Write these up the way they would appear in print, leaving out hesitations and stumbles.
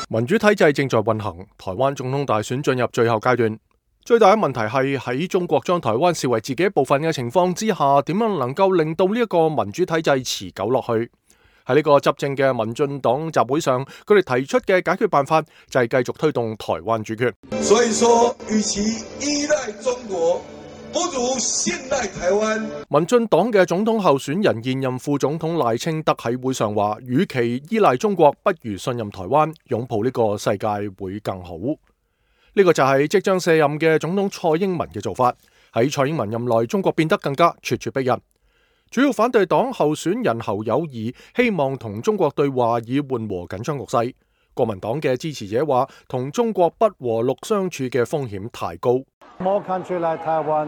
民主體制正在運行，台灣總統大選進入最後階段。最大嘅問題係喺中國將台灣視為自己一部分嘅情況之下，點樣能夠令到呢一個民主體制持久落去？喺呢個執政嘅民進黨集會上，佢哋提出嘅解決辦法就係繼續推動台灣主權。 所以說，與其依賴中國，不如信賴台灣。 民進黨嘅總統候選人現任副總統賴清德喺會上話，與其依賴中國，不如信任台灣，擁抱呢個世界會更好。呢個就係即將卸任嘅總統蔡英文嘅做法。喺蔡英文任內，中國變得更加咄咄逼人。主要反對黨候選人侯友宜希望同中國對話以緩和緊張局勢。國民黨嘅支持者話，同中國不和睦相處嘅風險太高。 Small country like Taiwan,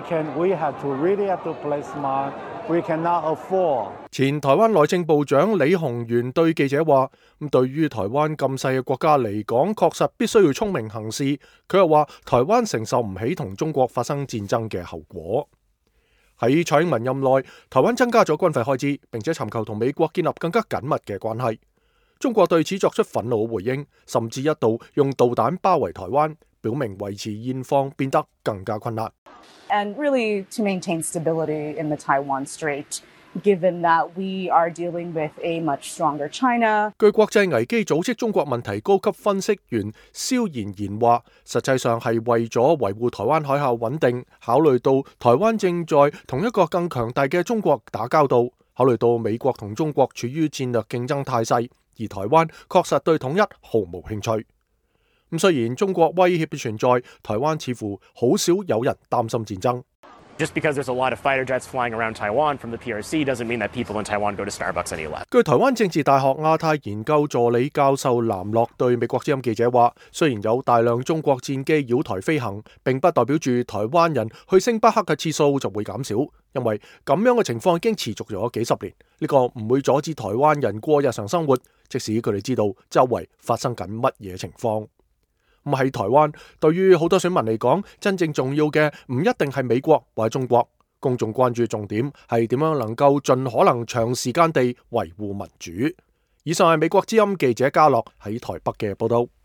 we have to really have to play smart. We cannot afford. 前台灣內政部長李鴻源對記者話：對於台灣咁細嘅國家嚟講，確實必須要聰明行事。佢又話：台灣承受唔起同中國發生戰爭嘅後果。喺蔡英文任內，台灣增加咗軍費開支，並且尋求同美國建立更加緊密嘅關係。中國對此作出憤怒嘅回應，甚至一度用導彈包圍台灣，表明維持現況變得更加困難。 And really to maintain stability in the Taiwan Strait, given that we are dealing with a much stronger China. 據國際危機組織中國問題高級分析員蕭妍妍話，實際上係為咗維護台灣海峽穩定，考慮到台灣正在同一個更強大嘅中國打交道，考慮到美國同中國處於戰略競爭態勢，而台灣確實對統一毫無興趣。咁雖然中國威脅嘅存在，台灣似乎好少有人擔心戰爭。 Just because there's a lot of fighter jets flying around Taiwan from the PRC doesn't mean that people in Taiwan go to Starbucks any less. 據台灣政治大學亞太研究助理教授藍樂對美國之音記者話，雖然有大量中國戰機繞台飛行，並不代表住台灣人去星巴克嘅次數就會減少，因為咁樣嘅情況已經持續咗幾十年。呢個唔會阻止台灣人過日常生活，即使佢哋知道周圍發生緊乜嘢情況。咁喺台灣，對於好多選民嚟講，真正重要嘅唔一定係美國或者中國，公眾關注重點係點樣能夠盡可能長時間地維護民主。以上係美國之音記者嘉樂喺台北嘅報道。